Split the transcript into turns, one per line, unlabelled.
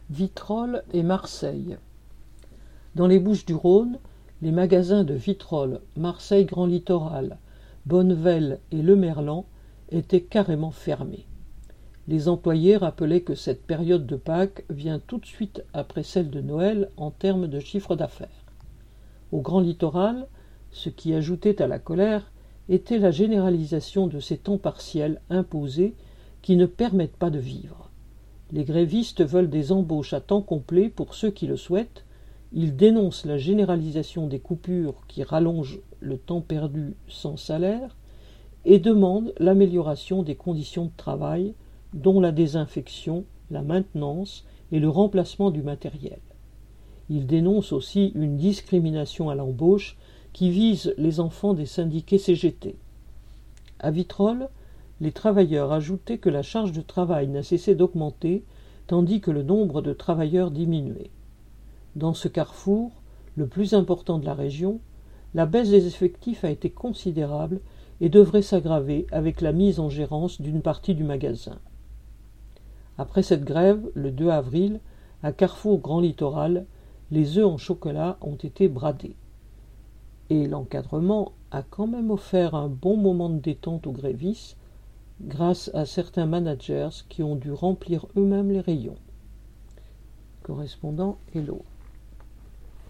Vitrolles et Marseille. Dans les Bouches-du-Rhône, les magasins de Vitrolles, Marseille Grand Littoral, Bonnevel et Le Merlan étaient carrément fermés. Les employés rappelaient que cette période de Pâques vient tout de suite après celle de Noël en termes de chiffre d'affaires. Au Grand Littoral, ce qui ajoutait à la colère était la généralisation de ces temps partiels imposés qui ne permettent pas de vivre. Les grévistes veulent des embauches à temps complet pour ceux qui le souhaitent. Ils dénoncent la généralisation des coupures qui rallongent le temps perdu sans salaire et demandent l'amélioration des conditions de travail, dont la désinfection, la maintenance et le remplacement du matériel. Ils dénoncent aussi une discrimination à l'embauche qui vise les enfants des syndiqués CGT. À Vitrolles, les travailleurs ajoutaient que la charge de travail n'a cessé d'augmenter, tandis que le nombre de travailleurs diminuait. Dans ce carrefour, le plus important de la région, la baisse des effectifs a été considérable et devrait s'aggraver avec la mise en gérance d'une partie du magasin. Après cette grève, le 2 avril, à Carrefour Grand Littoral, les œufs en chocolat ont été bradés. Et l'encadrement a quand même offert un bon moment de détente aux grévistes, grâce à certains managers qui ont dû remplir eux-mêmes les rayons. Correspondant Hello.